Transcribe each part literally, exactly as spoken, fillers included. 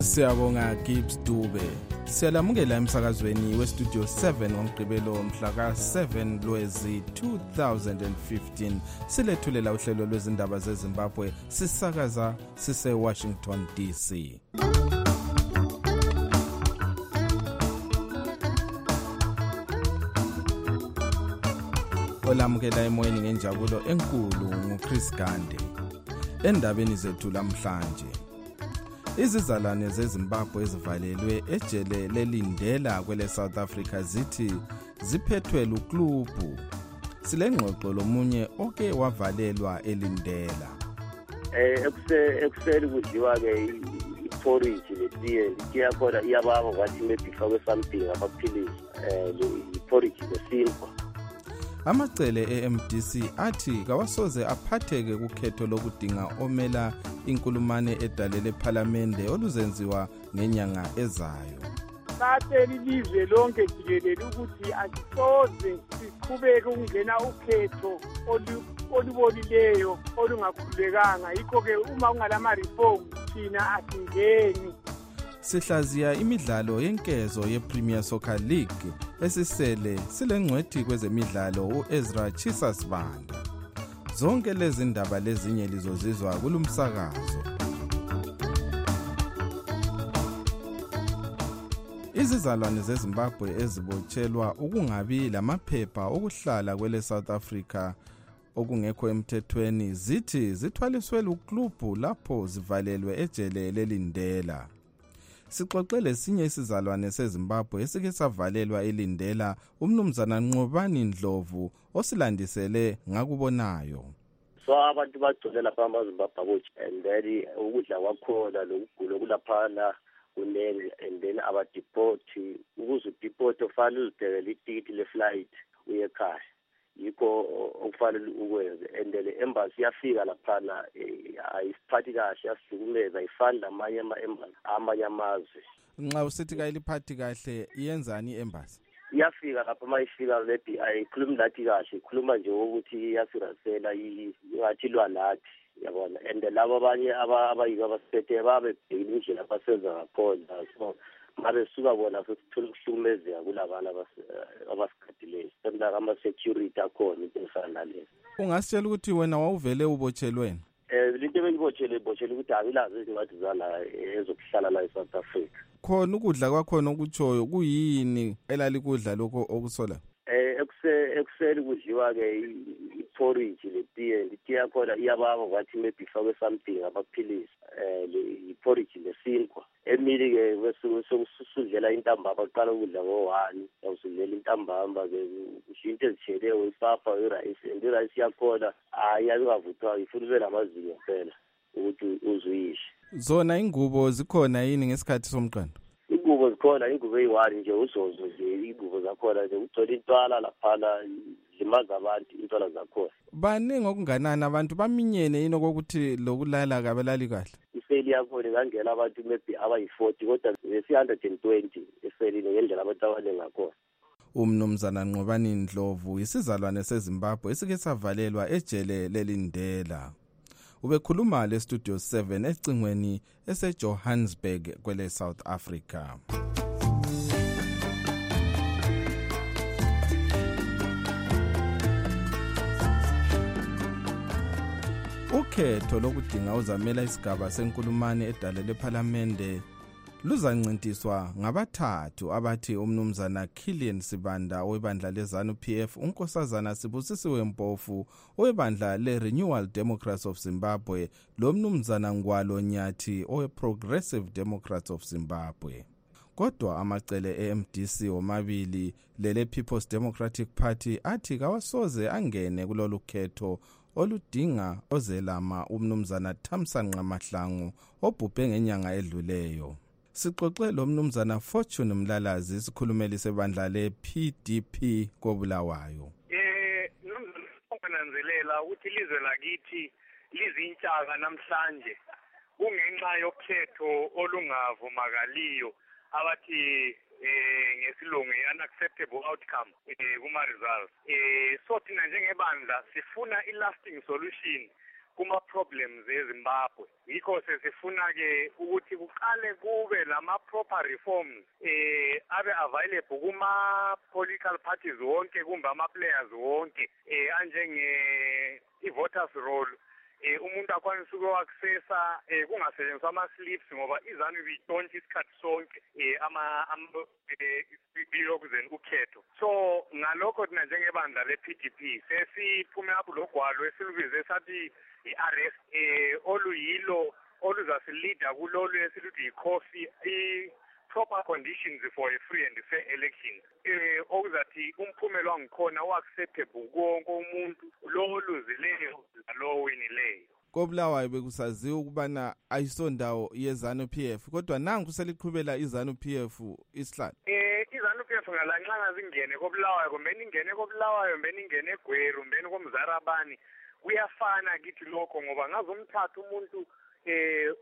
Siyabonga Gibbs Dube. Siyalamukela emsakazweni westudio seven ngomgqibelo mhla ka seven Lwezi two thousand fifteen. Silethulela uhlelo lwezindaba zeZimbabwe sisakaza sise Washington D C. Olamukela emoyeni ngenjabulo enkulu nguChris Gande. Endabeni zethu lamhlanje, izizalwane zeZimbabwe ezivalelwe ejele lelindela kwele South Africa zithi ziphethwe luklubhu. Silengxoxo lomunye oke wavalelwa elindela. Eh ekuse ekuseli kudliwa ke iporridge letiye letiya khona iyababa kwathi maybe fake something amaphilisi eh iporridge lesimple. Amacele e-M D C athi kawasoze aphatheke kukhetho lokudinga omela inkulumane edalele ePhalamende oluzenziwa ngenyanga ezayo. Bathe ilizwe lonke jikelele ukuthi asisoze siqhubeke ukungena ukhetho olubolileyo olungakhulekanga, yikho ke uma ungalama reform thina asingeni. Sihlaziya imidlalo yenkezo ye-Premier Soccer League esisele silengcwethi kwezemidlalo uEzra Chisasibanda. Zonke lezi ndaba lezinye lizozizwa kulumsakazo. Izizalwane zeZimbabwe ezibotshelwa ukungabi lamaphepha okuhlala kwele South Africa okungekho emthethweni zithi zithwaliswe luklubhu lapho zivalelwe ejele lelindela. Sixoxe lesinye isizalwane seZimbabwe esike savalelwa elindela umnumzana Nqobani Ndlovu osilandisele ngakubonayo. So abantu bagcwele lapha amaZimbabwe and then ukudla kwakhona lokugula kulaphana kunene and then aba deport ukuze deport ofana uzibhekele itikiti le flight uye ekhaya. Yikho okufanele ukwenze and le embassy yafika laphana ayisiphathi kahle yasihlukumeza ifani lamanye ama-embassy amanye amazwe. Nxa usithi kayiliphathi kahle iyenzani i-embassy? Iyafika lapha mayifika lebi ayikhulumi lathi kahle, ikhuluma nje ukuthi iyasirasela ingathi lwa lathi, yabona. And labo abanye abayiko abasiphethe babe bhekile indlela abasenza ngakhona, so mabe suka bona sesithola ukuhlukumezeka kulabana abasikadileyo semla ama-security akhona into efana naleyo. Ungasitshela ukuthi wena wawuvele ubotshelweni? Eh into ebengibotshele ibotshele ukuthi abilazi izincwadi zala ezokuhlala la eSouth Africa. Khona ukudla kwakhona okutshoyo kuyini elalikudla lokho okusola? Eh ekuse ekuseli kudliwa ke iporridge letiye letiya khona iyababa kwathi maybe fake something amaphilisi eh iporridge lesimple. Emili ke bese sokusudlela intambama aqala ukudla ngo one awusudlela intambama ke ushinto ezithelewe ipapa irice and irice yakhona ayikavuthwa ifuna ube namazinyo phela ukuthi uzuyishe. Zona ingubo zikhona yini ngesikhathi somqando? Ingubo zikhona, ingubo eyi-one nje uzozo nje ingubo zakhona nje uthola intwala laphana limaza abantu intwala zakhona. Baningi okunganani abantu baminyene yini okokuthi lokulala kabelali kahle? Iseli yakhona ingangena abantu maybe abayi-forty kodwa besi-one hundred twenty eselini ngendlela abantu abaningi ngakhona. Umnumzana Nqobani Ndlovu isizalwane seZimbabwe esike savalelwa ejele lelindela. Ubekhuluma le studio seven ecingweni eseJohannesburg kwele South Africa. Ukhetho lokudinga uzamela isigaba senkulumane edalele ePhalamende luzancintiswa ngabathathu abathi umnumzana Kilian Sibanda owebandla leZANU P F, unkosazana Sibusisiwe Mpofu owebandla le-Renewal Democrats of Zimbabwe lomnumzana Ngwalo Nyathi owe-Progressive Democrats of Zimbabwe. Kodwa amacele e-M D C omabili lele People's Democratic Party athi kawasoze angene kulolu khetho oludinga ozelama umnumzana Thamsanqa Mahlangu obhubhe ngenyanga edluleyo. Sixoxe lo mnumzana Fortune Mlalazi isikhulumeli sebandla le-P D P koBulawayo. Eh nomnanzelela ukuthi ilizwe lakithi lizintshaka namhlanje kungenxa yokhetho olungavumakaliyo abathi eh ngesilungu unacceptable outcome eh kuma results. Eh so thina njengebandla sifuna i-lasting solution kuma-problems eZimbabwe. Yikho sesifuna-ke ukuthi kuqale kube lama-proper reforms eh abe available kuma-political parties wonke kumbe ama-players wonke eh anjenge i-voters roll. Eh umuntu akwanisa uku-accessa eh kungasetshenziswa ama-slips ngoba izanu bidontsha isikhathi sonke eh ama bilokuzeni ukhetho. So ngalokho thina njengebandla le-P D P sesiphume apho logwalo esilubize sathi i-R S eh oluyilo oluzasilida kulolu esiluthi i-coffee i-proper conditions for a free and fair election. Eh okuzathi umphumelo wangikhona u-acceptable wonke umuntu lo oluzileyo lo winileyo. KoBulawayo bekusaziwa ukubana ayisondawo yeZanu P F kodwa nangu kuseliqhubela iZanu P F isihlalo. Eh iZanu P F ngalanxanga zingene koBulawayo kumbe ingene koBulawayo kumbe ingene eGweru kumbe koMzarabani kuyafana kithi lokho ngoba ngazomthatha umuntu eh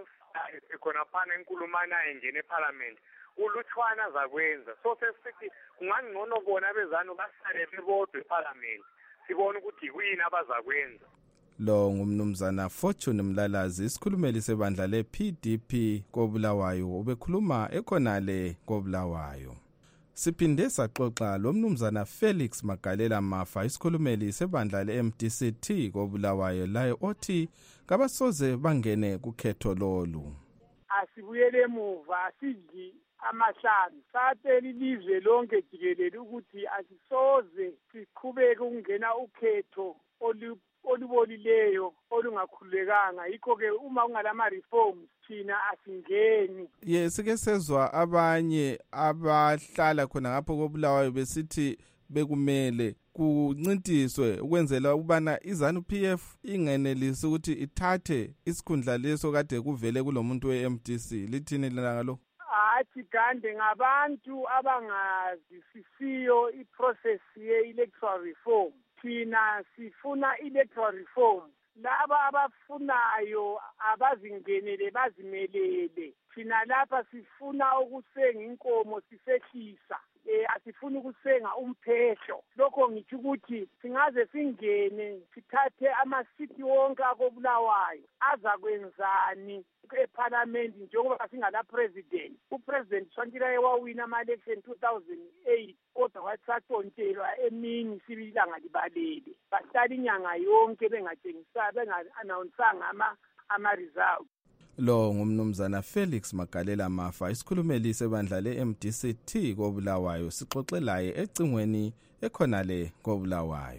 khona phana enkulumana engene eParliament uluthwana zakwenza so sesithi kungangcono bona bezanu basale bebodwe eParliament sibone ukuthi kuyini abazakwenza. Lo ngumnumzana Fortune Mlalazi isikhulumeli sebandla le-P D P koBulawayo ubekhuluma ekhonale koBulawayo. Siphinde saxoxa lo mnumzana Felix Magalela Mafa isikhulumeli sebandla le-M D C T koBulawayo laye othi kabasoze bangene kukhetho lolu. Asibuyele emuva asidli amahlanu sateli ilizwe lonke jikelele ukuthi asisoze siqhubeke ukungena ukhetho olu olubolileyo olungakhululekanga yikho ke uma kungalama reforms thina asingeni. Yes ke sezwa abanye abahlala khona ngapho koBulawayo besithi bekumele kuncintiswe ukwenzela ukubana iZanu P F ingenelisi ukuthi ithathe isikhundla leso kade kuvele kulomuntu we-M D C lithini lana ngalo. Athi kande ngabantu abangazisisiyo iprocess ye-electoral reform. Thina sifuna electoral reform laba abafunayo abazingenele bazimelele. Thina lapha sifuna ukusenga inkomo sisehlisa eh asifuni ukusenga umphehlo. Lokho ngithi ukuthi singaze singene sithathe ama-city wonke akoBulawayo azakwenzani eParliament njengoba singala president. uPresident Shantiraye wawina ama-election two thousand eight kodwa watshatontshelwa emini sibilanga libalele. Bahlala inyanga yonke bengatshengisa benga-announcanga ama ama-results. Lo ngumnumzana Felix Magalela Mafa isikhulumeli sebandla le-M D C T koBulawayo sixoxelaye ecingweni ekhonale koBulawayo.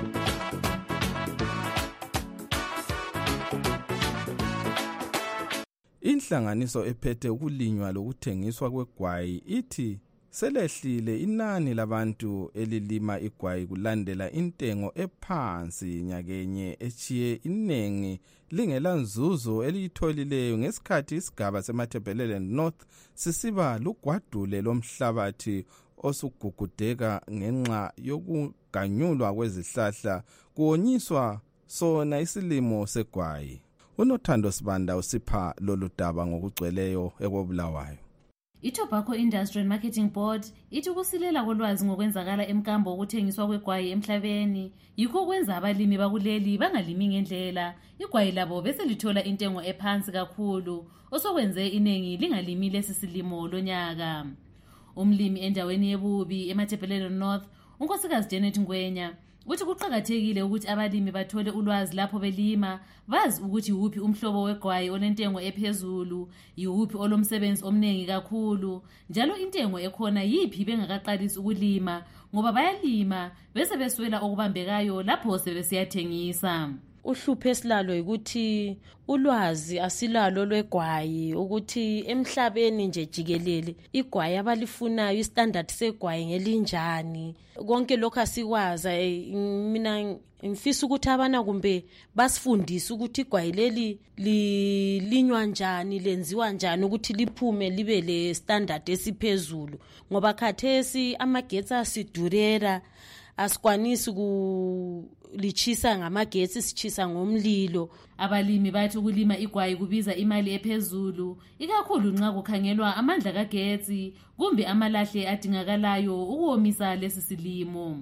Inhlanganiso ephethe ukulinywa lokuthengiswa kwegwayi ithi selehlile inani labantu elilima igwayi kulandela intengo ephansi nyakenye echiye inengi lingela nzuzo eliyitholileyo ngesikhathi isigaba seMatabeleland North sisiba lugwadule lomhlabathi osugugudeka ngenxa yokuganyulwa kwezihlahla kuonyiswa sona isilimo segwayi. UNothando Sibanda usipha lolu daba ngokugcweleyo ekoBulawayo. I-Tobacco Industry and Marketing Board ithi ukusilela kolwazi ngokwenzakala emkambo ukuthengiswa kwegwayi emhlabeni yikho kwenza abalimi bakuleli bangalimi ngendlela. Igwayi labo bese lithola intengo ephansi kakhulu osokwenze inengi lingalimi lesi silimo lonyaka. Umlimi endaweni yebubi eMatabeleland North unkosikazi Janet Ngwenya uthi kuqhakathekile ukuthi abalimi bathole ulwazi lapho belima bazi ukuthi uphi umhlobo wegwayi onentengo ephezulu yiuphi olomsebenzi omnengi kakhulu njalo intengo ekhona yipi bengakaqalisi ukulima ngoba bayalima bese beswela okubambekayo lapho sebesiyathengisa. Uhlupho esilalo ukuthi ulwazi asilalo lwegwayi ukuthi emhlabeni nje jikelele igwayi abalifunayo istandard segwayi ngelinjani konke lokho asikwaza. Mina ngifisa ukuthi abana kumbe basifundise ukuthi igwayi leli lilinywa njani lenziwa njani ukuthi liphume libe le standard esiphezulu ngoba khathesi amagetsi asidurera asikwanisi ku lichisa ngamagetsi sichisa ngomlilo. Abalimi bathi ukulima igwayi kubiza imali ephezulu ikakhulu nxa kukhangelwa amandla kagetsi kumbe amalahle adingakalayo ukuwomisa lesi silimo.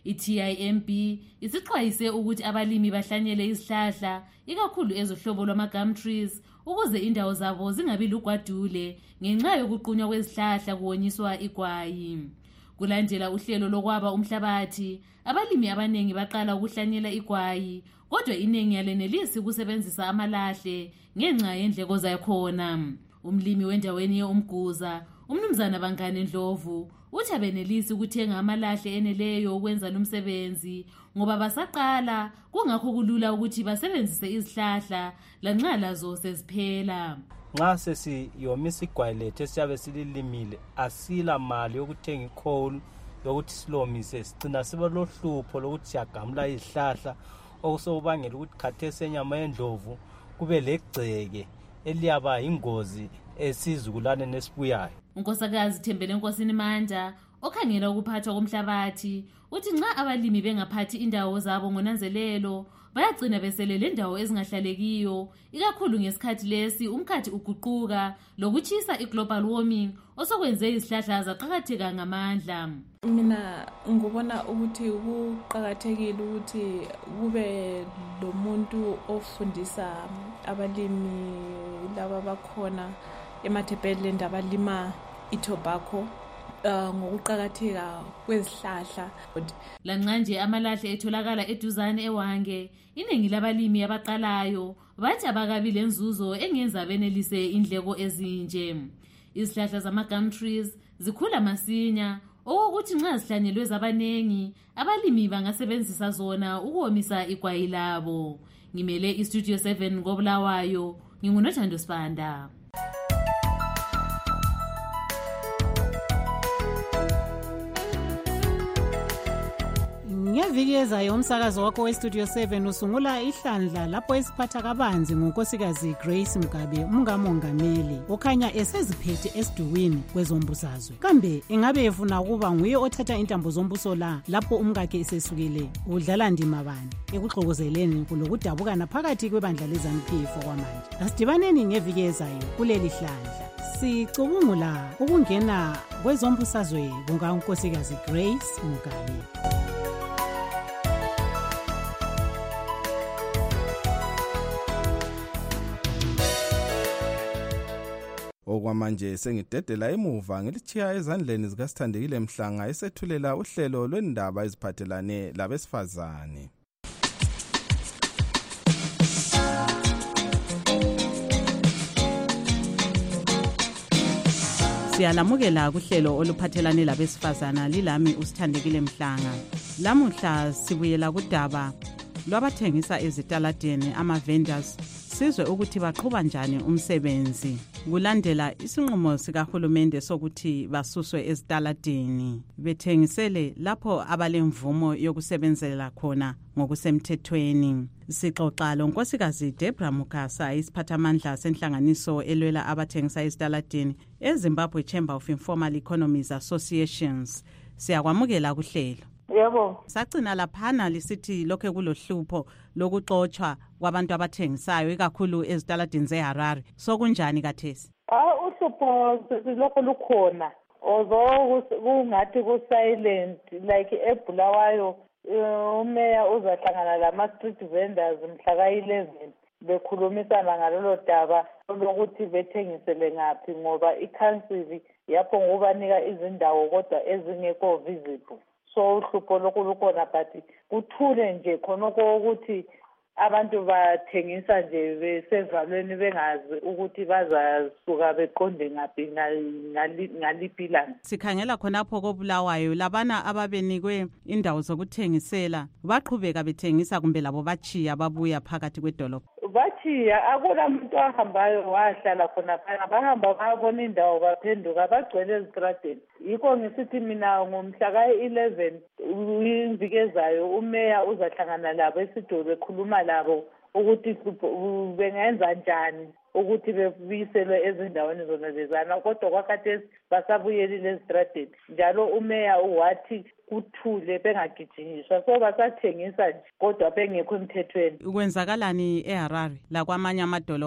I-T I M B isixwayise ukuthi abalimi bahlanyele izihlahla ikakhulu ezohlobo lwama-gum trees ukuze indawo zabo zingabi lugwadule ngenxa yokuqunywa kwezihlahla kuwonyiswa igwayi. Kulandela uhlelo lokwaba umhlabathi, abalimi abanengi baqala ukuhlanyela igwayi, kodwa iningi yalenelisi ukusebenzisa amalahle ngenxa yendleko zakhona. Umlimi wendaweni ye-Umguza, uMnumzana Bangane Ndlovu, uthi abenelisi ukuthenga amalahle eneleyo ukwenza lumsebenzi ngoba basaqala, kungakho kulula ukuthi basebenzise izihlahla lanxa lazo seziphela. Nxa sesiyomisa igwayi lethu esiyabe sililimile asila mali yokuthenga icoal yokuthi silomise, sigcina sibe lohlupho lokuthi siyagamula izihlahla okusobangela ukuthi khathesi enyama yendlovu kube legceke eliyaba ingozi esizukulwane esibuyayo. uNkosakazi Thembele Nkosini Manda okhangela ukuphathwa komhlabathi uthi nxa abalimi bengaphathi indawo zabo ngonanzelelo bayagcina beselele indawo ezingahlalekiyo, ikakhulu ngesikhathi lesi umkhathi uguquka lokuchisa i-global warming osokwenze izihlahla zaqhakatheka ngamandla. Mina ngibona ukuthi kuqhakathekile ukuthi kube lomuntu ofundisa abalimi laba bakhona emathebheleni abalima itobacco Uh, ngokuqhakatheka kwezihlahla. Lanxa nje amalahle etholakala eduzane eWange, iningi labalimi abaqalayo bathi abakabi lenzuzo engenza benelise indleko ezinje. Izihlahla zama-gum trees zikhula masinya, okokuthi nxa zihlanyelwe zabanengi abalimi bangasebenzisa zona ukuwomisa igwayi labo. Ngimele iStudio seven ngoBulawayo, nginguNothando Sibanda. Ngeviki ezayo umsakazo wakho weStudio seven usungula ihlandla lapho esiphatha kabanzi ngonkosikazi Grace Mugabe, umngamongameli okhanya eseziphethe esiduwini kwezombusazwe. Kambe engabe efuna ukuba nguye othatha intambo zombuso la lapho umkakhe esesukile, udlala ndima bani ekuxokozeleni kulokudabukana phakathi kwebandla leZANU-P F okwamanje? Asidibaneni ngeviki ezayo kuleli hlandla sicubungula ukungena kwezombusazwe kukankosikazi Grace Mugabe. Okwamanje sengidedela emuva ngilithiya ezandleni zikaSithandekile Mhlanga esethulela uhlelo lwendaba eziphathelane labesifazane. Siyalamukela kuhlelo oluphathelane labesifazana, lilami uSithandekile Mhlanga. Lamuhla sibuyela kudaba lwabathengisa ezitaladeni ama-vendors, sizwe ukuthi baqhuba njani umsebenzi kulandela isinqumo sikahulumende sokuthi basuswe ezitaladeni bethengisele lapho abalemvumo yokusebenzela khona ngokusemthethweni. Sixoxa lonkosikazi Debra Mukasa, isiphathamandla senhlanganiso elwela abathengisa ezitaladeni eZimbabwe Chamber of Informal Economies Associations. Siyakwamukela kuhlelo. Yebo. Sagcina laphana lisithi lokho kulohlupho lokuxoxwa kwabantu abathengisayo ikakhulu ezitaladini zeHarare. Sokunjani kathesi? Ah, uhlupho lokho lukhona. Although kungathi ku silent like eBulawayo, umeya uzahlangana lama street vendors mhla ka eleven bekhulumisana ngalolo daba lokuthi bethengisele ngaphi ngoba i-council yapho ngobanika izindawo kodwa ezingekho visible. So uhlupho lokho lukhona but kuthule nje khonoko ukuthi abantu bathengisa nje besevalweni bengazi ukuthi bazasuka beqonde ngaphi ngaliphi ilanga. Sikhangela khonapho koBulawayo labana ababenikwe indawo zokuthengisela baqhubeka bethengisa kumbe labo bachiya babuya phakathi kwedolobha? Bachiya, akula muntu ahambayo wahlala khona phana, bahamba babona indawo baphenduka bagcwele ezitradeni. Yikho ngisithi mina ngomhla ka eleven iviki ezayo umeya uzahlangana labo esidolo bekhuluma labo ukuthi bengenza njani ukuthi bebiselwe ezindaweni zona lezana, kodwa kwakhathesi basabuyelile ezitradeni. Njalo umeya uwathi kuthule bengagijinyiswa, so basathengisa nje kodwa bengekho emthethweni. Ukwenzakalani eHarare la kwamanye amadolobha?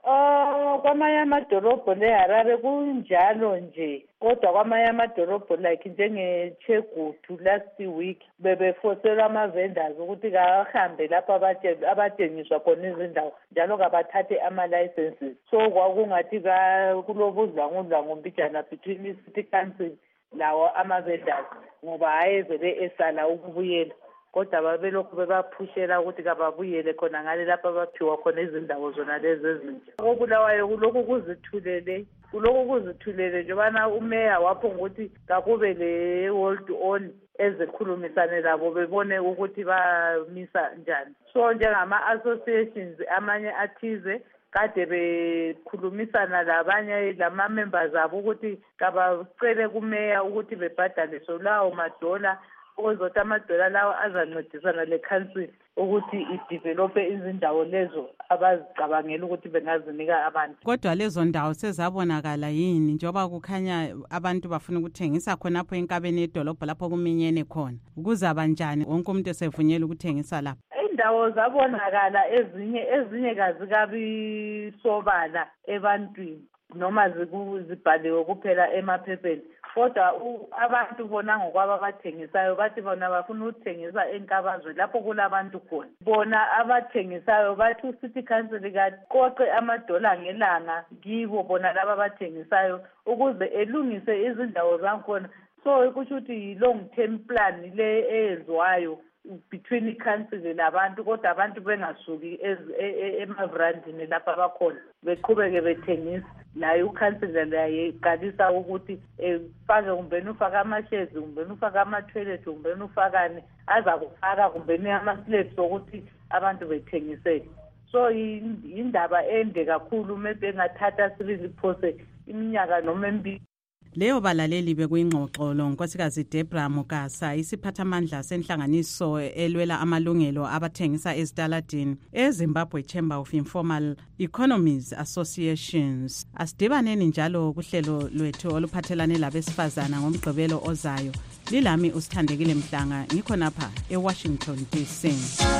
Uh, kwamanye amadolobho leHarare kunjalo nje, kodwa kwamanye amadolobho like njenge-Chegutu last week bebefoselwa ama-vendors ukuthi kahambe lapho abathengiswa khona izindawo njalo kabathathe ama-licenses. So kwakungathi kulobudlwangudlwangu mbijana between i-city council lawo ama-vendors ngoba ayevele esala ukubuyela. Kodwa babelokhu bebaphushela ukuthi kababuyele khona ngale lapha abaphiwa khona izindawo zona lezi ezintsha. Okubulawayo kulokhu kuzithulele kulokhu kuzithulele njengobana umeya waphonga ukuthi kakube le hold on ezikhulumisane labo bebone ukuthi bamisa njani. So njengama-associations amanye athize kade bekhulumisana labanye lama-members abo ukuthi kabacele kumeya ukuthi bebhadale so lawo madola ukuzothi amadola lawo azancedisana le-council ukuthi idevelope izindawo lezo abazicabangela ukuthi bengazinika abantu. Kodwa lezo ndawo sezabonakala yini njengoba kukhanya abantu bafuna ukuthengisa khonapho enkabeni yedolobho lapho kuminyene khona? Kuzaba njani wonke umuntu esevunyelwe ukuthengisa lapho? Indawo zabonakala ezinye ezinye kazikabi sobala ebantwini noma zibhaliwe kuphela emaphepheni. Kodwa abantu bona ngokwabo abathengisayo bathi bona bafuna ukuthengisa enkabazwe lapho kulabantu khona. Bona abathengisayo bathi uCity Council kaqoqe amadola ngelanga kibo bona laba abathengisayo ukuze elungise izindawo zakhona. So kusho ukuthi long term plan le eyenziwayo between i-council labantu kodwa abantu bengasuki emavrandini lapha abakhona beqhubeke bethengisa. Naye ukhansila laye iqalisa ukuthi ufake kumbeni ufake amashezi kumbeni ufake ama-toilet kumbeni ufakane aza kufaka kumbeni ama-slaves ukuthi abantu bethengisele. So indaba ende kakhulu maybe engathatha sibili phose iminyaka noma emibili. Leyo balaleli bekuyingxoxo lo nkosikazi Deborah Mukasa isiphathamandla senhlanganiso elwela amalungelo abathengisa ezitaladini eZimbabwe Chamber of Informal Economies Associations. Asidibaneni njalo kuhlelo lwethu oluphathelane labesifazana ngomgqibelo ozayo. Lilami uSithandekile Mhlanga ngikho napha eWashington D C.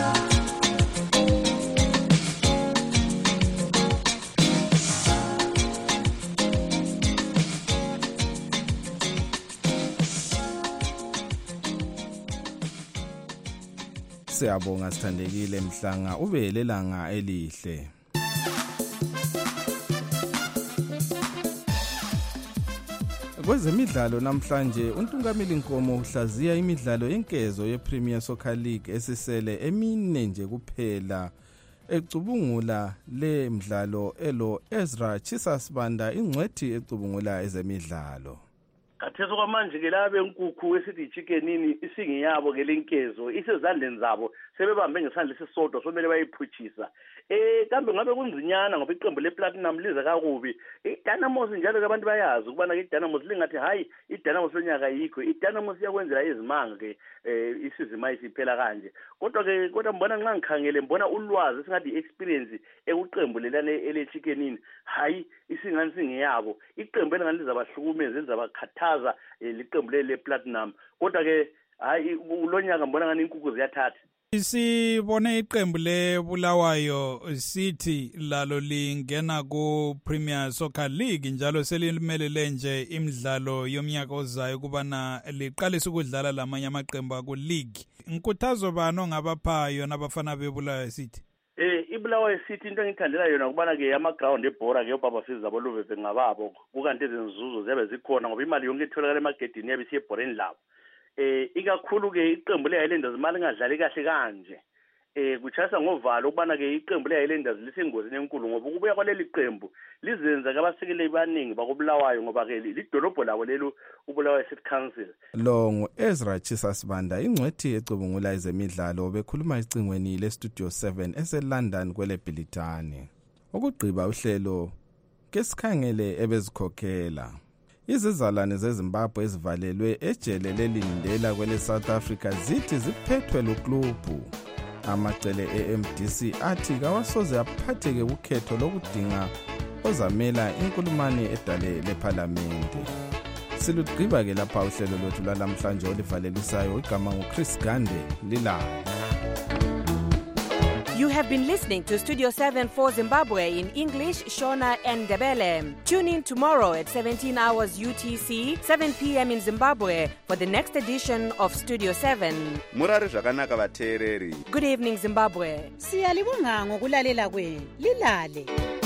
Siyabonga Sithandekile Mhlanga ube lelanga elihle. Kwezemidlalo namhlanje uNtungamili Nkomo uhlaziya imidlalo yenkezo yePremier Soccer League esisele emine nje kuphela ecubungula le mdlalo elo Ezra Chisasibanda ingcwethi ecubungula ezemidlalo. Katheso kwamanje ke labe nkukhu esithi chickenini isingiyabo ke lenkezo isezandleni zabo sebebambe ngesandla sesodwa somele bayiphuthisa. Eh kambe ngabe kunzinyana ngoba iqembu lePlatinum liza kakubi. iDynamos njalo ke abantu bayazi ukubana ke iDynamos lingathi hayi iDynamos lonyaka yikho iDynamos iyakwenzela izimanga ke isizima isiphela kanje. Kodwa ke kodwa mbona nxa ngikhangele mbona ulwazi singathi experience ekuqembu lelane elechickenini hayi isingani singiyabo iqembu elingani lizabahlukumeza elizabakhathaza liqembu lePlatinum. Kodwa ke hayi ulonyaka mbona ngani inkukhu ziyathatha. Sibone iqembu leBulawayo City lalo lingena ku Premier Soccer League njalo selimelele nje imidlalo yomnyaka ozayo kubana liqalisa ukudlala lamanye amaqembu ku league. Inkuthazo bani ongabapha yona abafana beBulawayo City? Eh iBulawayo City into engithandela yona kubana ke ama ground ebhora ke obaba sizabo luveve ngababo kukanti izinzuzo ziyabe zikhona ngoba imali yonke itholakala emagedini yabe siyebhoreni labo. Eh ikakhulu ke iqembu leHighlanders imali engadlali kahle kanje eh kuchasa ngovalo ukubana ke iqembu leHighlanders lisengozini enkulu ngoba ukubuya kwaleli qembu lizenza ke abasekeli baningi bakubulawayo ngoba ke lidolobho labo lelo uBulawayo City Council. Lo ngu-Ezra Chisasibanda ingcwethi ecubungula ezemidlalo bekhuluma icingweni leStudio seven eseLondon kwele Bhilitani. Ukugqiba uhlelo ke sikhangele ebezikhokhela izizalwane zeZimbabwe ezivalelwe ejele lelindela kwele South Africa zithi ziphethwe luklubhu. Amacele e-M D C athi kawasoze aphatheke ukhetho lokudinga ozamela inkulumane edale leParliament. Silugqiba ke lapha uhlelo lwethu lalamhlanje olivalelisayo igama nguChris Gande lila. You have been listening to Studio seven for Zimbabwe in English, Shona and Ndebele. Tune in tomorrow at seventeen hours U T C, seven p.m. in Zimbabwe for the next edition of Studio seven. Murari zvakanaka vateereri. Good evening, Zimbabwe. Siyalibonga ngokulalela kwenu. Lilale.